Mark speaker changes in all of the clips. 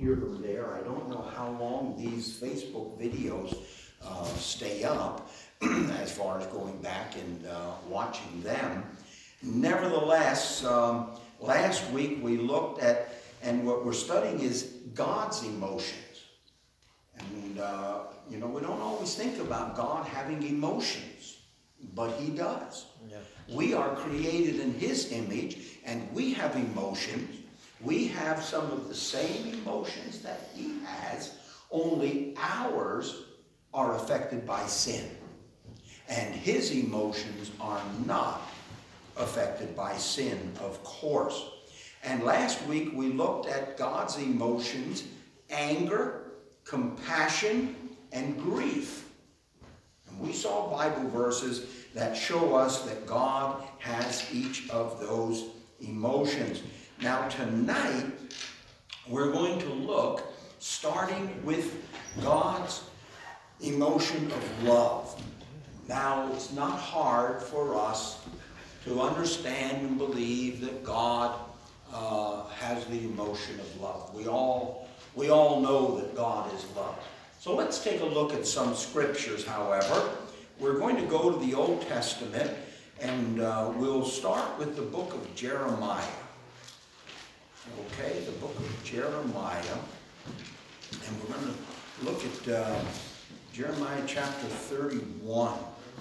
Speaker 1: hear them there. I don't know how long these Facebook videos stay up as far as going back and watching them. Nevertheless, last week we looked at, and what we're studying is God's emotions. And, we don't always think about God having emotions, but he does.
Speaker 2: Yeah.
Speaker 1: We are created in his image, and we have emotions. We have some of the same emotions that he has, only ours are affected by sin. And his emotions are not affected by sin, of course. And last week we looked at God's emotions: anger, compassion, and grief. And we saw Bible verses that show us that God has each of those emotions. Now tonight we're going to look, starting with God's emotion of love. Now it's not hard for us to understand and believe that God has the emotion of love. We all know that God is love. So let's take a look at some scriptures, however. We're going to go to the Old Testament, and we'll start with the book of Jeremiah. Okay, the book of Jeremiah. And we're going to look at Jeremiah chapter 31.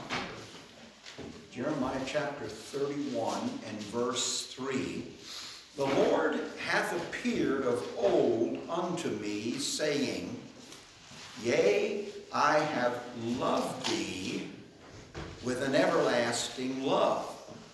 Speaker 1: Jeremiah chapter 31 and verse 3. The Lord hath appeared of old unto me, saying, Yea, I have loved thee with an everlasting love.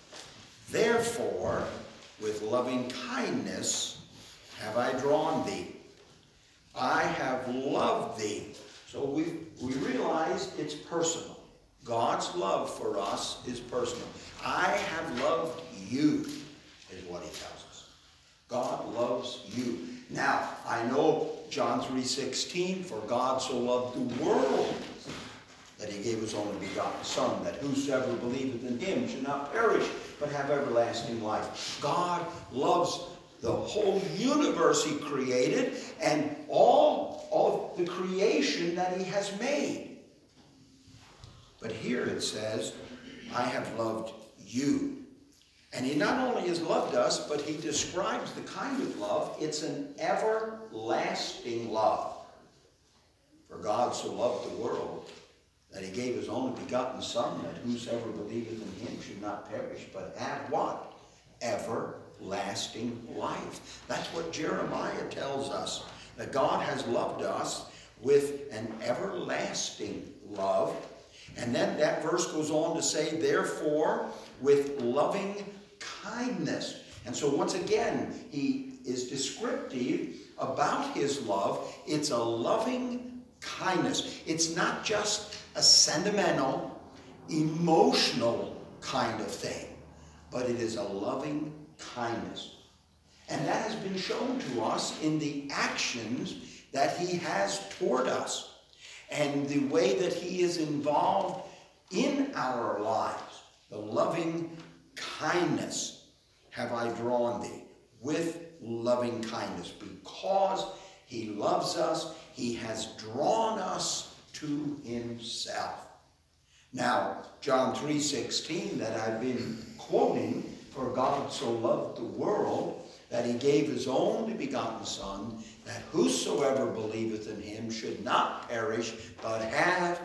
Speaker 1: Therefore, with loving kindness have I drawn thee. I have loved thee. So we realize it's personal. God's love for us is personal. I have loved you, is what he tells us. God loves you. Now, I know John 3:16, for God so loved the world that he gave his only begotten Son, that whosoever believeth in him should not perish, but have everlasting life. God loves the whole universe he created and all of the creation that he has made. But here it says, I have loved you. And he not only has loved us, but he describes the kind of love. It's an everlasting love. For God so loved the world that he gave his only begotten Son, that whosoever believeth in him should not perish, but have what? Everlasting life. That's what Jeremiah tells us, that God has loved us with an everlasting love. And then that verse goes on to say, therefore, with loving kindness. And so once again, he is descriptive about his love. It's a loving kindness. It's not just a sentimental, emotional kind of thing, but it is a loving kindness. And that has been shown to us in the actions that he has toward us and the way that he is involved in our lives. The loving kindness have I drawn thee, with loving kindness. Because he loves us, he has drawn us to himself. Now, John 3:16 that I've been quoting, for God so loved the world that he gave his only begotten Son, that whosoever believeth in him should not perish, but have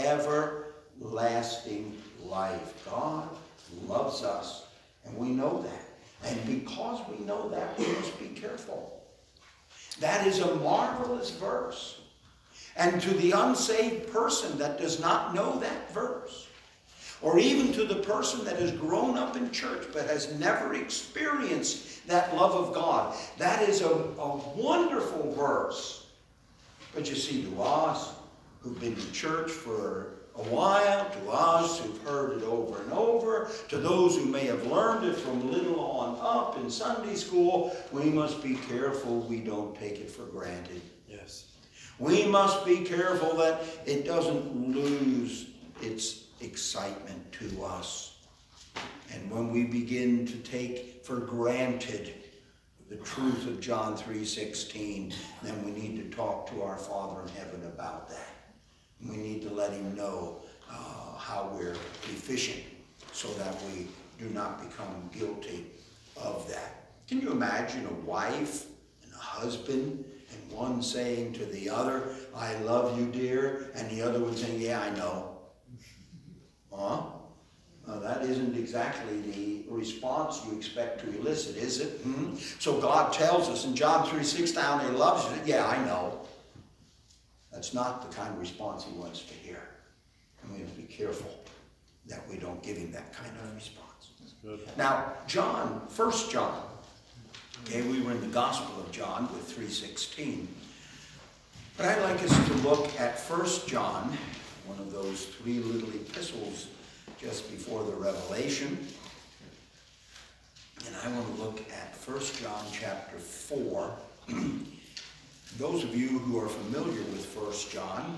Speaker 1: everlasting life. God loves us, and we know that. And because we know that, we must be careful. That is a marvelous verse. And to the unsaved person that does not know that verse, or even to the person that has grown up in church but has never experienced that love of God, that is a wonderful verse. But you see, to us who've been to church for a while, to us who've heard it over and over, to those who may have learned it from little on up in Sunday school, we must be careful we don't take it for granted.
Speaker 2: Yes.
Speaker 1: We must be careful that it doesn't lose its excitement to us. And when we begin to take for granted the truth of John 3:16, then we need to talk to our Father in heaven about that. We need to let him know how we're deficient so that we do not become guilty of that. Can you imagine a wife and a husband and one saying to the other, I love you, dear, and the other one saying, yeah, I know. Huh? That isn't exactly the response you expect to elicit, is it? So God tells us in John 3:6 down, he loves you. Yeah, I know. That's not the kind of response he wants to hear. And we have to be careful that we don't give him that kind of response. Now, 1 John. Okay, we were in the Gospel of John with 3:16. But I'd like us to look at 1 John, one of those three little epistles just before the Revelation. And I want to look at 1 John chapter 4. Those of you who are familiar with 1 John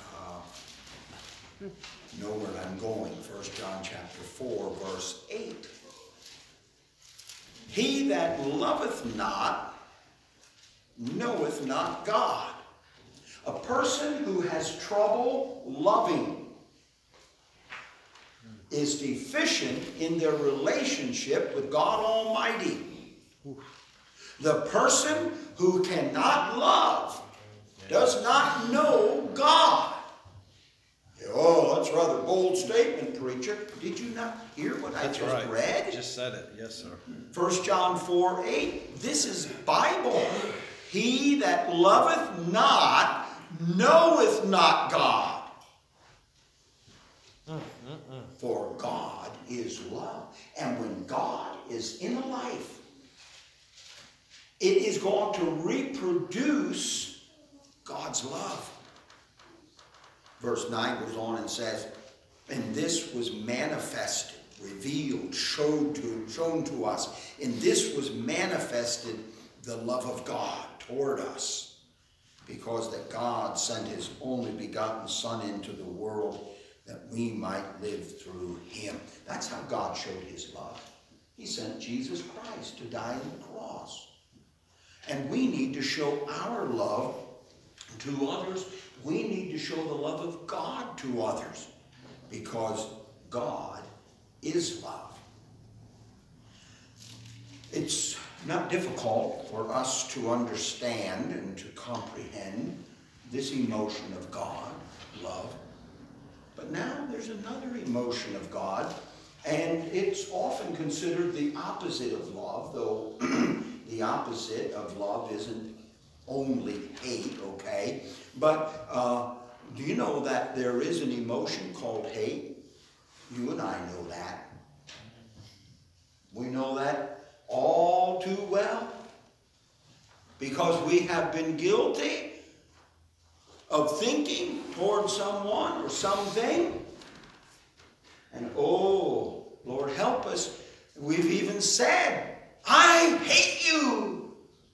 Speaker 1: know where I'm going. 1 John chapter 4, verse 8. He that loveth not, knoweth not God. A person who has trouble loving is deficient in their relationship with God Almighty. The person who cannot love does not know God. Oh, that's a rather bold statement, preacher. Did you not hear what I just read?
Speaker 2: I just said it. Yes, sir.
Speaker 1: 1 John 4:8. This is Bible. He that loveth not knoweth not God. For God is love. And when God is in a life, it is going to reproduce God's love. Verse 9 goes on and says, and this was manifested, revealed, shown to us. In this was manifested the love of God toward us, because that God sent his only begotten Son into the world that we might live through him. That's how God showed his love. He sent Jesus Christ to die on the cross. And we need to show our love to others. We need to show the love of God to others, because God is love. It's not difficult for us to understand and to comprehend this emotion of God, love. But now there's another emotion of God, and it's often considered the opposite of love, though the opposite of love isn't only hate, okay? But do you know that there is an emotion called hate? You and I know that. We know that all too well, because we have been guilty of thinking toward someone or something. And oh, Lord help us, we've even said, I hate you.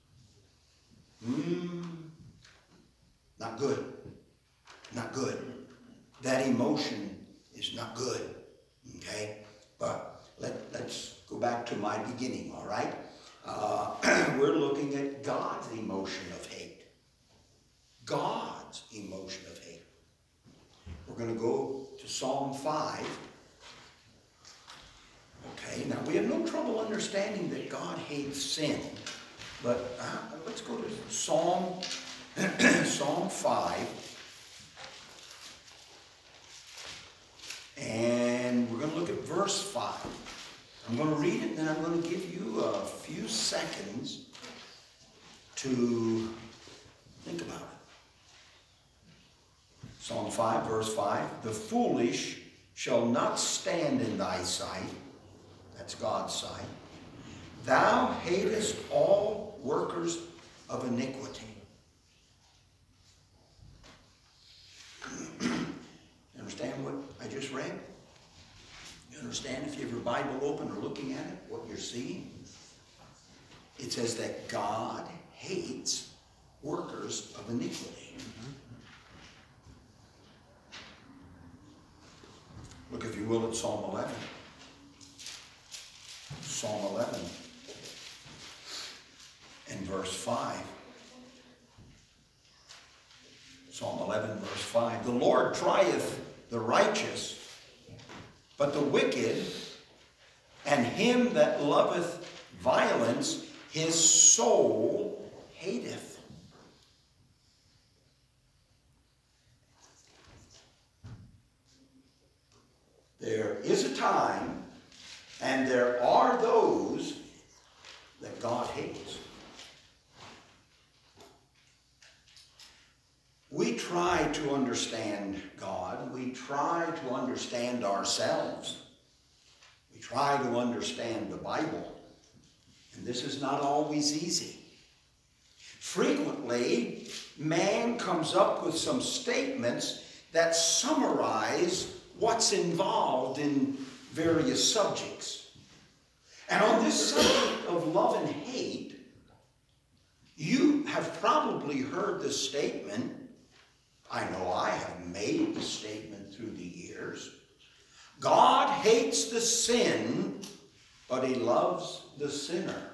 Speaker 1: Not good. Not good. That emotion is not good. Okay? But let's go back to my beginning, all right? We're looking at God's emotion of hate. God's emotion of hate. We're going to go to Psalm 5. Okay, now we have no trouble understanding that God hates sin. But let's go to Psalm 5. And we're going to look at verse 5. I'm going to read it, and then I'm going to give you a few seconds to think about it. Psalm 5, verse 5. The foolish shall not stand in thy sight. That's God's sight. Thou hatest all workers of iniquity. You understand what I just read? You understand, if you have your Bible open or looking at it, what you're seeing? It says that God hates workers of iniquity. Look, if you will, at Psalm 11. Psalm 11. verse 5. Psalm 11, verse 5. The Lord trieth the righteous, but the wicked and him that loveth violence, his soul hateth. There is a time, and there are those that God hates. We try to understand God. We try to understand ourselves. We try to understand the Bible. And this is not always easy. Frequently, man comes up with some statements that summarize what's involved in various subjects. And on this subject of love and hate, you have probably heard the statement, I know I have made the statement through the years, God hates the sin, but he loves the sinner.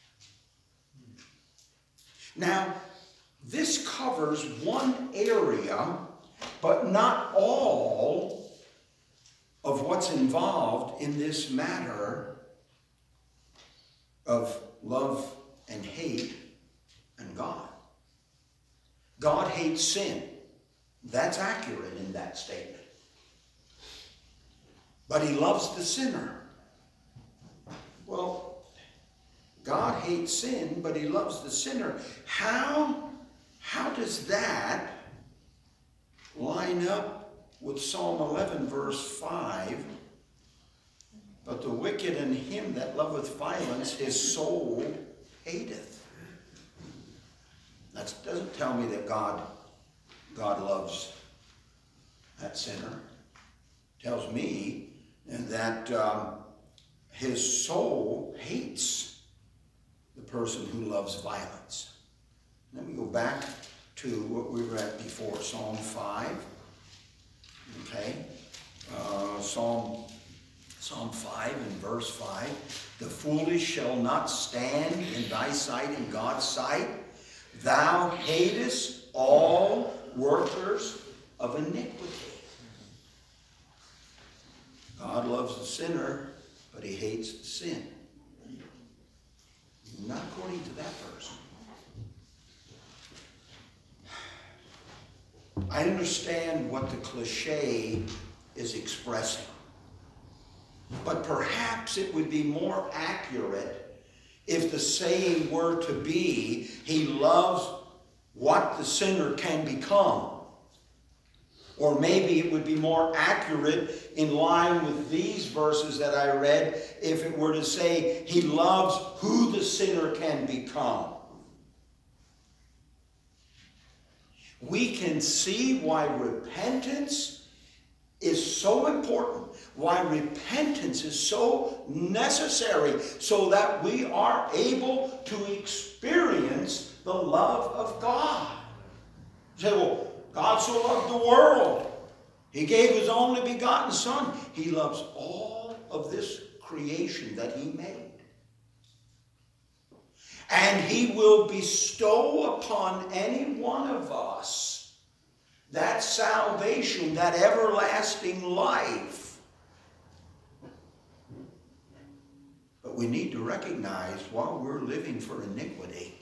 Speaker 1: Now, this covers one area, but not all of what's involved in this matter of love and hate and God. God hates sin. That's accurate in that statement. But he loves the sinner. Well, God hates sin, but he loves the sinner. How does that line up with Psalm 11, verse 5? But the wicked and him that loveth violence, his soul hateth. That doesn't tell me that God loves that sinner. It tells me that his soul hates the person who loves violence. Let me go back to what we read before, Psalm 5. Okay, Psalm 5 and verse 5. The foolish shall not stand in thy sight, in God's sight. Thou hatest all workers of iniquity. God loves the sinner, but he hates the sin. Not according to that verse. I understand what the cliche is expressing, but perhaps it would be more accurate if the saying were to be, he loves what the sinner can become. Or maybe it would be more accurate in line with these verses that I read if it were to say he loves who the sinner can become. We can see why repentance is so important, why repentance is so necessary, so that we are able to experience the love of God. You say, well, God so loved the world. He gave his only begotten Son. He loves all of this creation that he made. And he will bestow upon any one of us that salvation, that everlasting life. But we need to recognize while we're living for iniquity,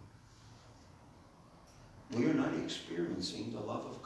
Speaker 1: we are not experiencing the love of God.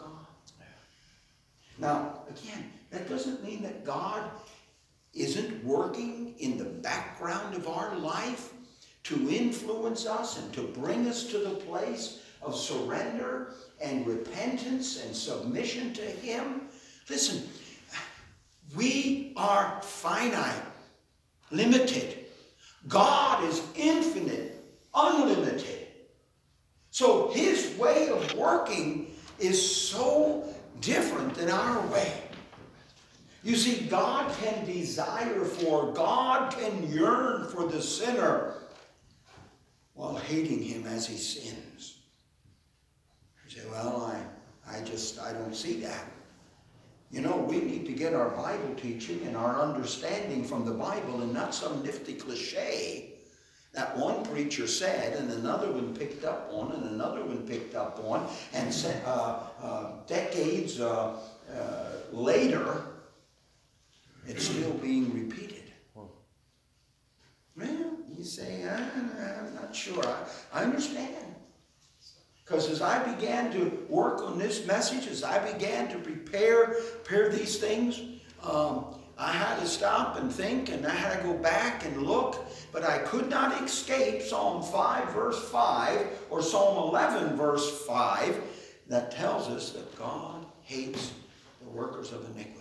Speaker 1: Now, again, that doesn't mean that God isn't working in the background of our life to influence us and to bring us to the place of surrender and repentance and submission to him. Listen, we are finite, limited. God is infinite, unlimited. So his way of working is so different than our way. You see, God can desire for, God can yearn for the sinner while hating him as he sins. You say, well, I don't see that. You know, we need to get our Bible teaching and our understanding from the Bible and not some nifty cliche that one preacher said, and another one picked up on, and another one picked up on, and said, decades later, it's still being repeated. Well, you say, I'm not sure. I understand. Because as I began to work on this message, as I began to prepare these things, I had to stop and think, and I had to go back and look, but I could not escape Psalm 5, verse 5, or Psalm 11, verse 5, that tells us that God hates the workers of iniquity.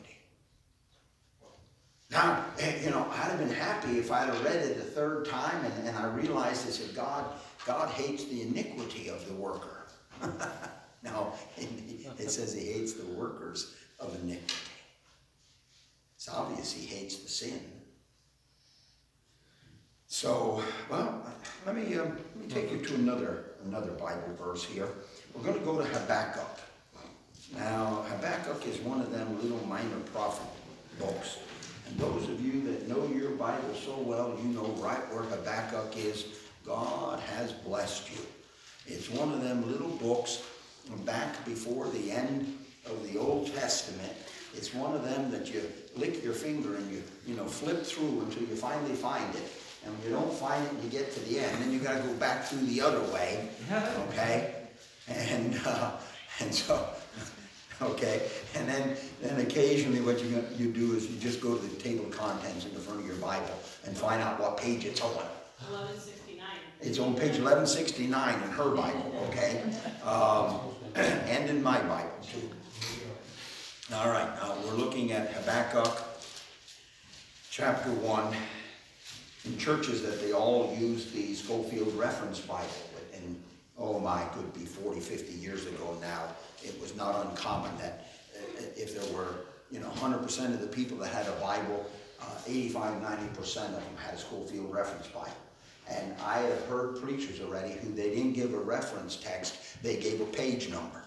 Speaker 1: Now, I'd have been happy if I'd have read it the third time and I realized that God hates the iniquity of the worker. No, it says he hates the workers of iniquity. It's obvious he hates the sin. So, well, let me take you to another Bible verse here. We're going to go to Habakkuk. Now, Habakkuk is one of them little minor prophet books. And those of you that know your Bible so well, you know right where Habakkuk is. God has blessed you. It's one of them little books back before the end of the Old Testament. It's one of them that you lick your finger and you flip through until you finally find it. And when you don't find it, you get to the end. Then you got to go back through the other way. Okay? And so... Okay, and then occasionally what you do is you just go to the table of contents in the front of your Bible and find out what page it's on.
Speaker 2: 1169.
Speaker 1: It's on page 1169 in her Bible, okay? And in my Bible, too. All right, now we're looking at Habakkuk chapter 1. In churches that they all use the Schofield Reference Bible. And could be 40, 50 years ago now. It was not uncommon that if there were, 100% of the people that had a Bible, 85, 90% of them had a Schofield Reference Bible. And I have heard preachers already who they didn't give a reference text, they gave a page number.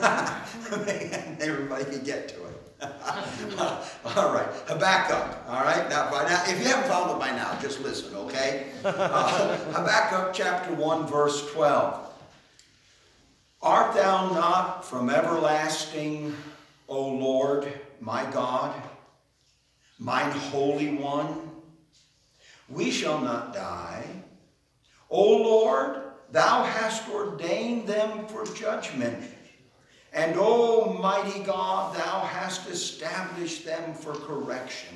Speaker 1: And everybody could get to it. All right, Habakkuk. All right, now if you haven't found it by now, just listen, okay? Habakkuk chapter 1, verse 12. Art thou not from everlasting, O Lord, my God, mine Holy One? We shall not die. O Lord, thou hast ordained them for judgment. And O mighty God, thou hast established them for correction.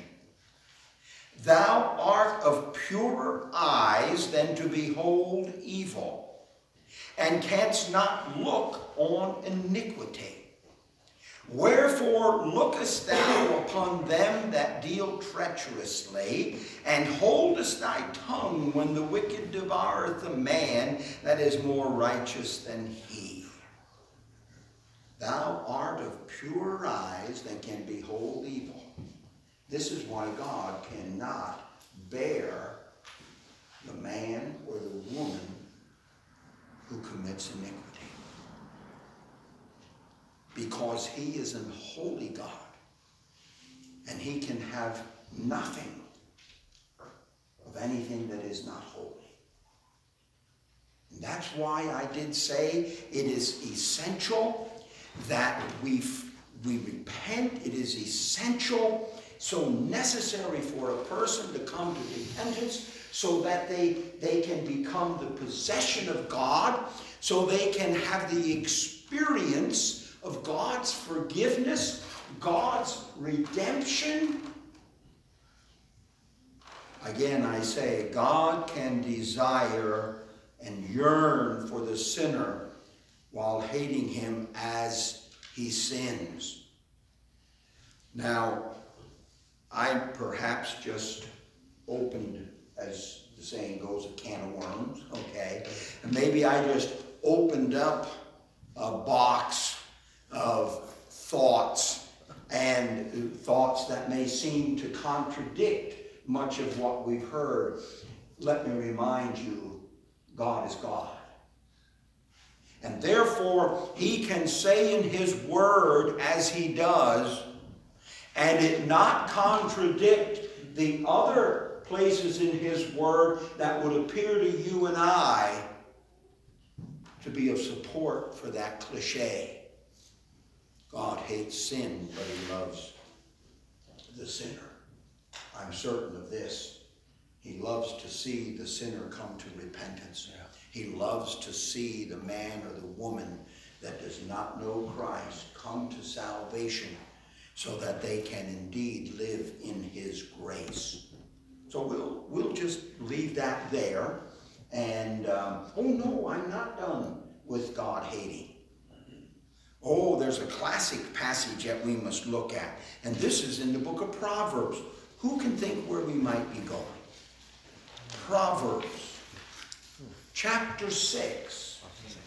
Speaker 1: Thou art of purer eyes than to behold evil, and canst not look on iniquity. Wherefore lookest thou upon them that deal treacherously, and holdest thy tongue when the wicked devoureth a man that is more righteous than he. Thou art of purer eyes than can behold evil. This is why God cannot bear the man or the woman who commits iniquity. Because he is an holy God, and he can have nothing of anything that is not holy. And that's why I did say it is essential that we repent. It is essential, so necessary for a person to come to repentance, so that they can become the possession of God, so they can have the experience of God's forgiveness, God's redemption. Again, I say, God can desire and yearn for the sinner while hating him as he sins. Now, I perhaps just opened, as the saying goes, a can of worms, okay? And maybe I just opened up a box of thoughts, and thoughts that may seem to contradict much of what we've heard. Let me remind you, God is God. And therefore, he can say in his word as he does, and it not contradict the other places in his word that would appear to you and I to be of support for that cliche. God hates sin, but he loves the sinner. I'm certain of this. He loves to see the sinner come to repentance. Yeah. He loves to see the man or the woman that does not know Christ come to salvation so that they can indeed live in his grace. So we'll just leave that there. And, oh no, I'm not done with God hating. Oh, there's a classic passage that we must look at. And this is in the book of Proverbs. Who can think where we might be going? Proverbs, chapter 6.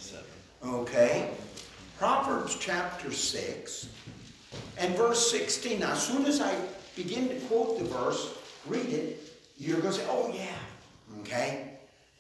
Speaker 1: Okay? Proverbs chapter 6 and verse 16. Now, as soon as I begin to quote the verse, read it, you're going to say, oh yeah. Okay?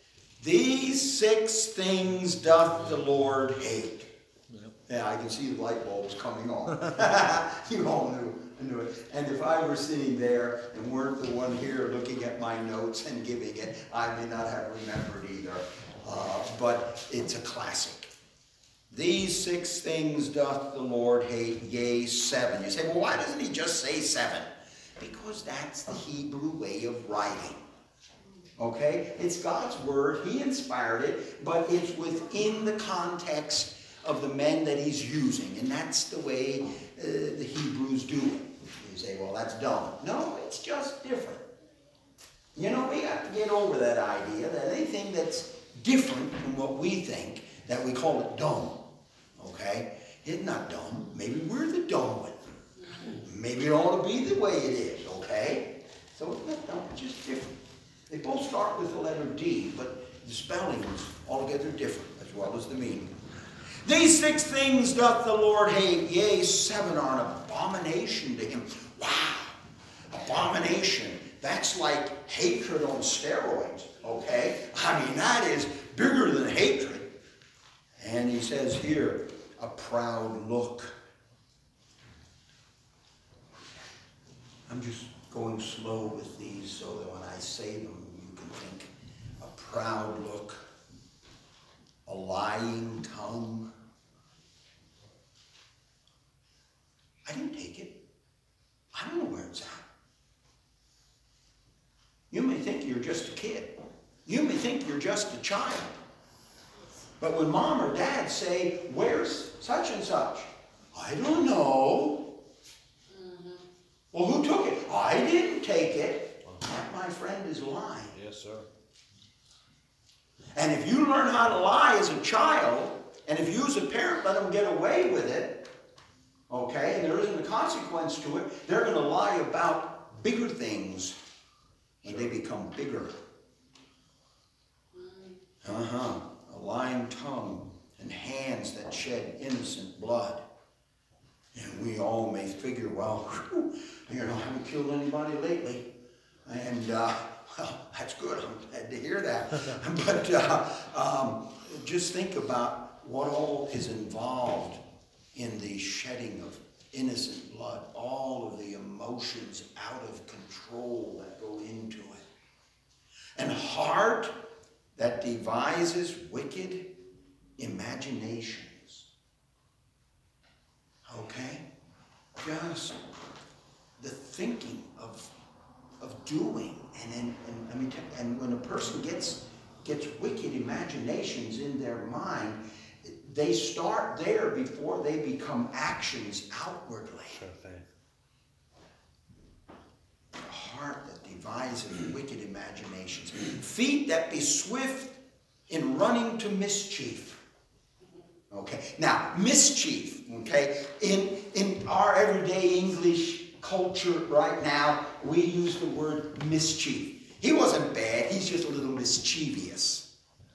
Speaker 1: These 6 things doth the Lord hate. Yeah, I can see the light bulbs coming on. You all knew it. And if I were sitting there and weren't the one here looking at my notes and giving it, I may not have remembered either. But it's a classic. These 6 things doth the Lord hate, yea, 7. You say, well, why doesn't he just say 7? Because that's the Hebrew way of writing. Okay? It's God's word. He inspired it, but it's within the context of the men that he's using. And that's the way the Hebrews do it. You say, well, that's dumb. No, it's just different. You know, we got to get over that idea that anything that's different from what we think, that we call it dumb. Okay? It's not dumb. Maybe we're the dumb one. Maybe it ought to be the way it is. Okay? So it's not dumb, it's just different. They both start with the letter D, but the spelling is altogether different, as well as the meaning. These 6 things doth the Lord hate, yea, 7 are an abomination to him. Wow, abomination. That's like hatred on steroids, okay? I mean, that is bigger than hatred. And he says here, a proud look. I'm just going slow with these so that when I say them, you can think. A proud look, a lying tongue. I didn't take it. I don't know where it's at. You may think you're just a kid. You may think you're just a child. But when mom or dad say, where's such and such? I don't know. Mm-hmm. Well, who took it? I didn't take it. That, my friend, is lying.
Speaker 2: Yes, sir.
Speaker 1: And if you learn how to lie as a child, and if you as a parent let them get away with it, okay, and there isn't a consequence to it, they're going to lie about bigger things, and they become bigger. A lying tongue and hands that shed innocent blood. And we all may figure, well, whew, I haven't killed anybody lately. And, well, that's good. I'm glad to hear that. But just think about what all is involved in the shedding of innocent blood. All of the emotions out of control that go into it. And heart that devises wicked imaginations. Okay? Just the thinking of doing. And when a person gets wicked imaginations in their mind, they start there before they become actions outwardly.
Speaker 2: Sure thing.
Speaker 1: A heart that devises wicked imaginations. Feet that be swift in running to mischief. Okay. Now, mischief, okay, in our everyday English culture right now, we use the word mischief. He wasn't bad, he's just a little mischievous.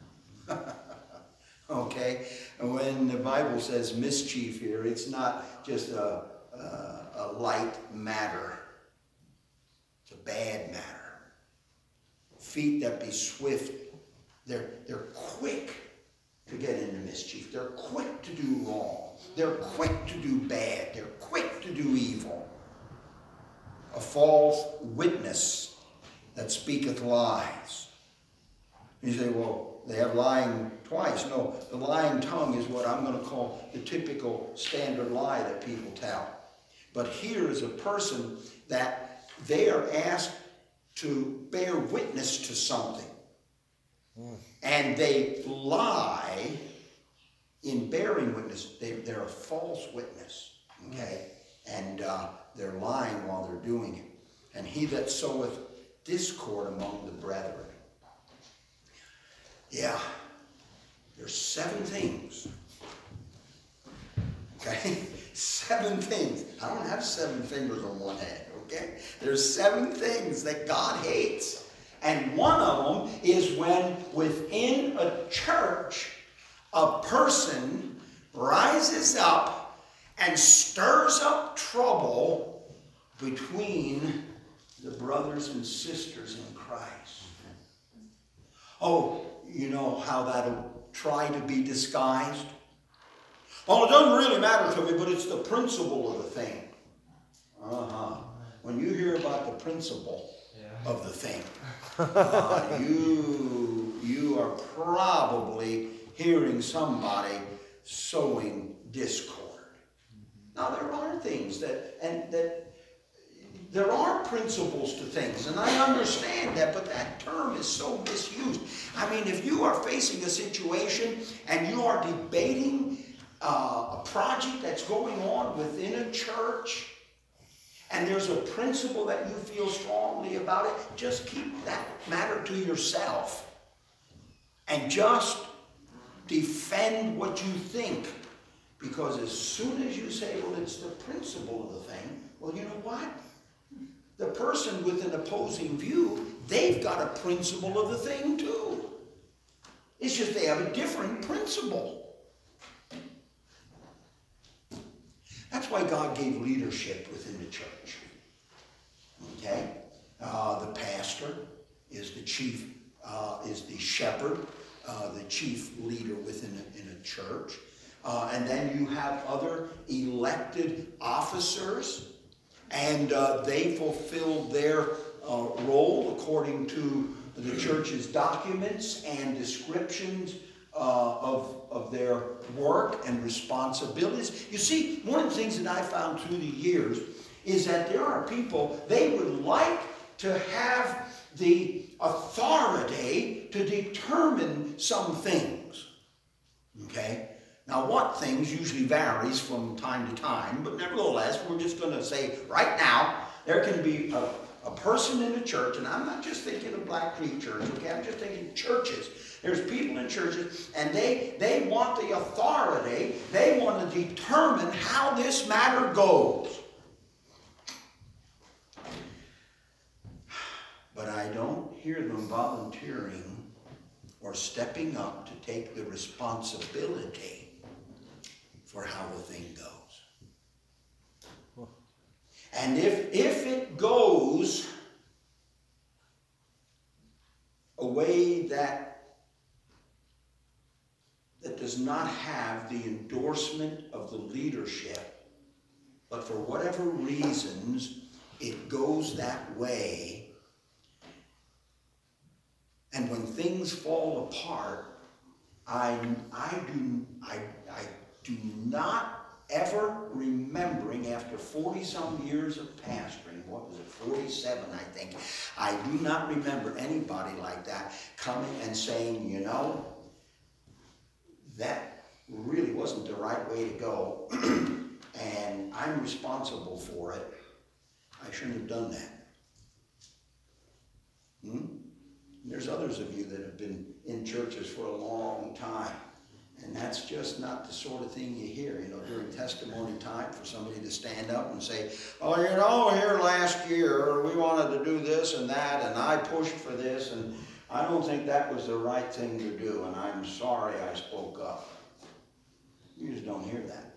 Speaker 1: Okay? And when the Bible says mischief here, it's not just a light matter. It's a bad matter. Feet that be swift, they're quick to get into mischief. They're quick to do wrong. They're quick to do bad. They're quick to do evil. A false witness that speaketh lies. You say, well, they have lying twice. No, the lying tongue is what I'm going to call the typical standard lie that people tell. But here is a person that they are asked to bear witness to something. And they lie in bearing witness. They're a false witness. Okay? And they're lying while they're doing it. And he that soweth discord among the brethren. Yeah. There's 7 things. Okay? 7 things. I don't have 7 fingers on one hand. Okay? There's 7 things that God hates. And one of them is when within a church, a person rises up and stirs up trouble between the brothers and sisters in Christ. Oh, you know how that'll try to be disguised? Well, it doesn't really matter to me, but it's the principle of the thing. When you hear about the principle of the thing, you are probably hearing somebody sowing discord. Now, there are things that there are principles to things, and I understand that, but that term is so misused. I mean, if you are facing a situation and you are debating a project that's going on within a church, and there's a principle that you feel strongly about it, just keep that matter to yourself and just defend what you think. Because as soon as you say, well, it's the principle of the thing, well, you know what? The person with an opposing view, they've got a principle of the thing too. It's just they have a different principle. That's why God gave leadership within the church. Okay? The pastor is the chief, is the shepherd, the chief leader within a church. And then you have other elected officers, and they fulfill their role according to the church's documents and descriptions of their work and responsibilities. You see, one of the things that I found through the years is that there are people, they would like to have the authority to determine some things. Okay? Now, what things usually varies from time to time, but nevertheless, we're just going to say right now, there can be a person in a church, and I'm not just thinking of Black Creek Church, okay? I'm just thinking churches. There's people in churches, and they want the authority. They want to determine how this matter goes. But I don't hear them volunteering or stepping up to take the responsibility for how the thing goes. And if it goes a way that does not have the endorsement of the leadership, but for whatever reasons it goes that way, and when things fall apart, I do not ever remembering, after 40-some years of pastoring, what was it, 47, I think, I do not remember anybody like that coming and saying, you know, that really wasn't the right way to go, and I'm responsible for it. I shouldn't have done that. There's others of you that have been in churches for a long time. And that's just not the sort of thing you hear, you know, during testimony time, for somebody to stand up and say, oh, you know, here last year we wanted to do this and that, and I pushed for this, and I don't think that was the right thing to do, and I'm sorry I spoke up. You just don't hear that.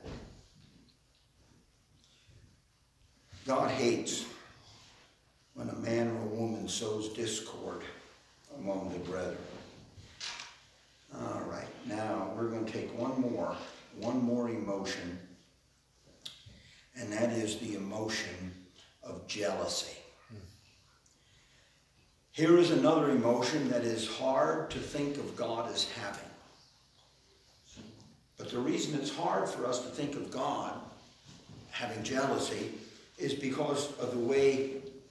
Speaker 1: God hates when a man or a woman sows discord among the brethren. All right, now we're going to take one more emotion, and that is the emotion of jealousy. Here is another emotion that is hard to think of God as having. But the reason it's hard for us to think of God having jealousy is because of the way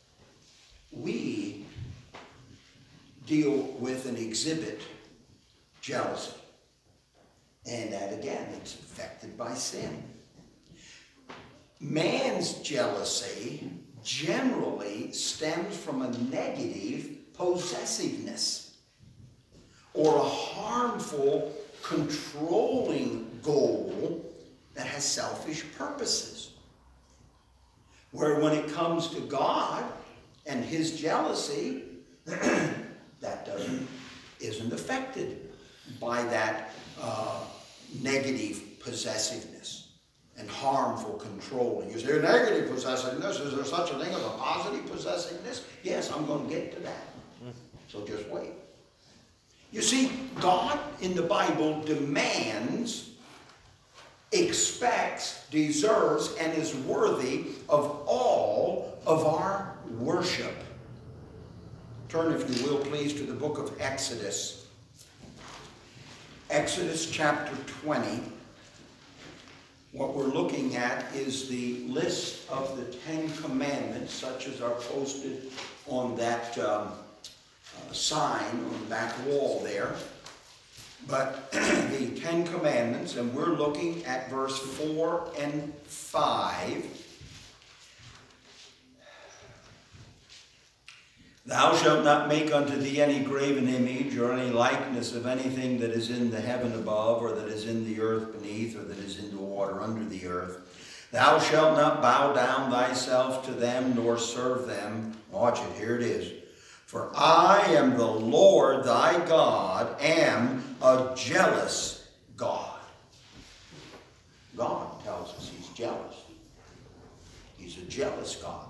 Speaker 1: we deal with and exhibit jealousy. And that, again, it's affected by sin. Man's jealousy generally stems from a negative possessiveness or a harmful, controlling goal that has selfish purposes. Where when it comes to God and his jealousy, that isn't affected by that negative possessiveness and harmful controlling. Is there negative possessiveness? Is there such a thing as a positive possessiveness? Yes, I'm going to get to that. So just wait. You see, God in the Bible demands, expects, deserves, and is worthy of all of our worship. Turn, if you will, please, to the book of Exodus. Exodus chapter 20. What we're looking at is the list of the 10 commandments, such as are posted on that sign on the back wall there. But the 10 commandments, and we're looking at verse 4 and 5. Thou shalt not make unto thee any graven image or any likeness of anything that is in the heaven above, or that is in the earth beneath, or that is in the water under the earth. Thou shalt not bow down thyself to them, nor serve them. Watch it, here it is. For I am the Lord thy God, am a jealous God. God tells us he's jealous. He's a jealous God.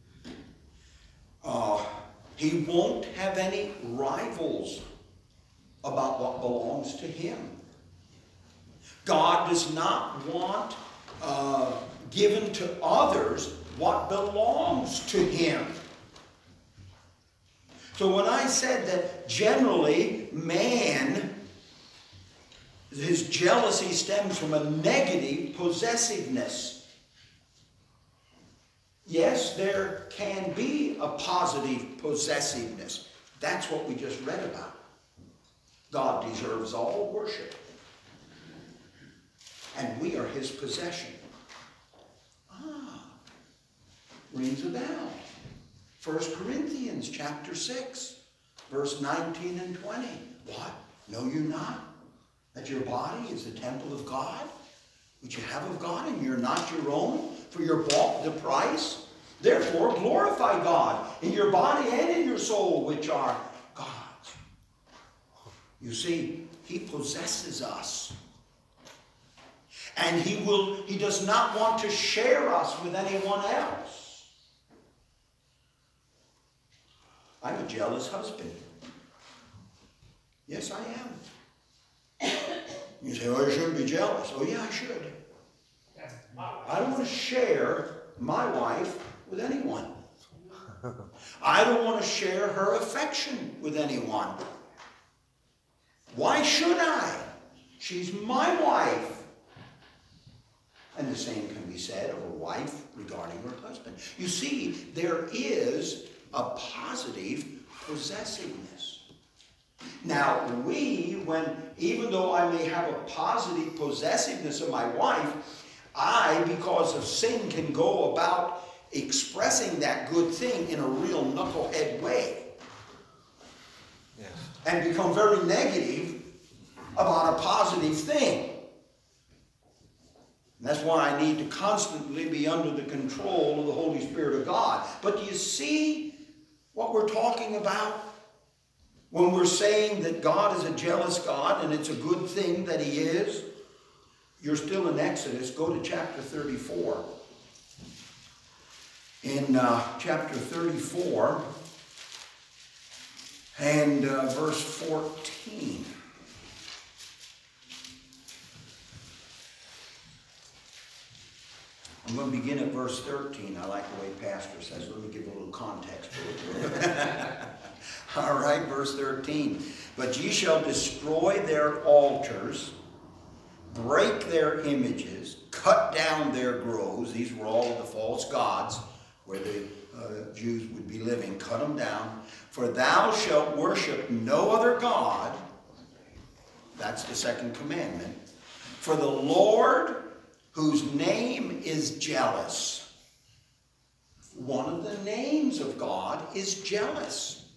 Speaker 1: He won't have any rivals about what belongs to him. God does not want given to others what belongs to him. So when I said that generally man, his jealousy stems from a negative possessiveness. Yes, there can be a positive possessiveness. That's what we just read about. God deserves all worship. And we are his possession. Rings a bell. 1 Corinthians chapter 6, verse 19 and 20. What? Know you not that your body is the temple of God, which you have of God, and you're not your own, for you're bought with a price? Therefore glorify God in your body and in your soul, which are God's. You see, he possesses us. And he does not want to share us with anyone else. I'm a jealous husband. Yes, I am. You say, oh, you shouldn't be jealous. Oh, yeah, I should. I don't want to share my wife with anyone. I don't want to share her affection with anyone. Why should I? She's my wife. And the same can be said of a wife regarding her husband. You see, there is a positive possessiveness. Now, even though I may have a positive possessiveness of my wife, I, because of sin, can go about expressing that good thing in a real knucklehead way. Yes. And become very negative about a positive thing. And that's why I need to constantly be under the control of the Holy Spirit of God. But do you see what we're talking about? When we're saying that God is a jealous God and it's a good thing that he is, you're still in Exodus. Go to chapter 34. In chapter 34 and verse 14. I'm going to begin at verse 13. I like the way Pastor says. Let me give a little context to it. All right, verse 13. But ye shall destroy their altars, break their images, cut down their groves. These were all of the false gods where the Jews would be living. Cut them down. For thou shalt worship no other God. That's the second commandment. For the Lord, whose name is jealous. One of the names of God is jealous.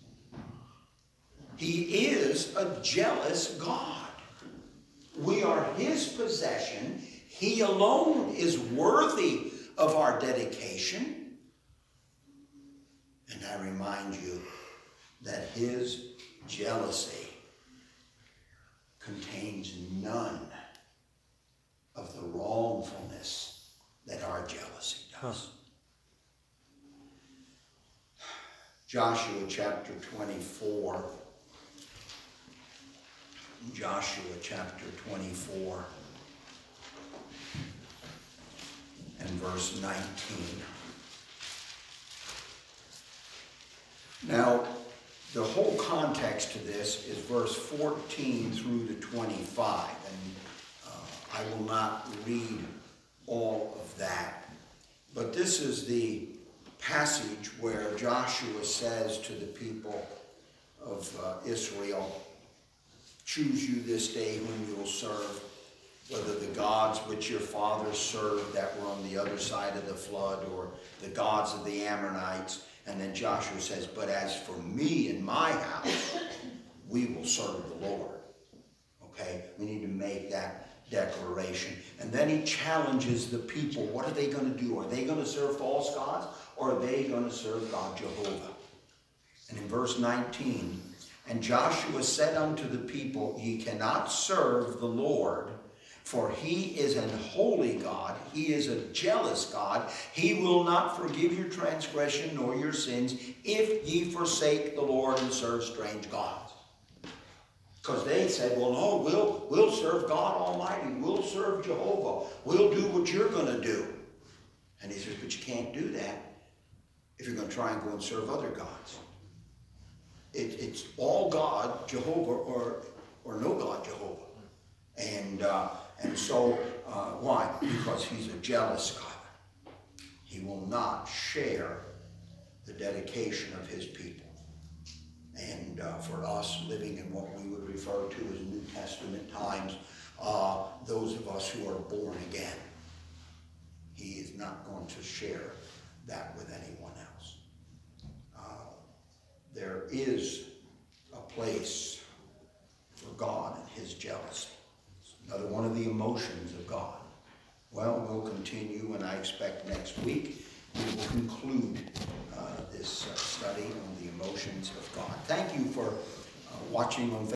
Speaker 1: He is a jealous God. We are his possession. He alone is worthy of our dedication. And I remind you that his jealousy contains none of the wrongfulness that our jealousy does. Joshua chapter 24. Joshua chapter 24 and verse 19. Now, the whole context to this is verse 14 through to 25, and I will not read all of that. But this is the passage where Joshua says to the people of Israel, choose you this day whom you will serve, whether the gods which your fathers served that were on the other side of the flood, or the gods of the Amorites. And then Joshua says, but as for me and my house, we will serve the Lord. Okay? We need to make that declaration. And then he challenges the people. What are they going to do? Are they going to serve false gods, or are they going to serve God Jehovah? And in verse 19, and Joshua said unto the people, ye cannot serve the Lord, for he is an holy God. He is a jealous God. He will not forgive your transgression nor your sins if ye forsake the Lord and serve strange gods. Because they said, well, no, we'll serve God Almighty. We'll serve Jehovah. We'll do what you're going to do. And he says, but you can't do that if you're going to try and go and serve other gods. It's all God, Jehovah, or no God, Jehovah. And so, why? Because he's a jealous God. He will not share the dedication of his people. And for us living in what we would refer to as New Testament times, those of us who are born again, he is not going to share that with anyone else. There is a place for God and his jealousy. It's another one of the emotions of God. Well, we'll continue, and I expect next week we will conclude this study on the emotions of God. Thank you for watching on Facebook.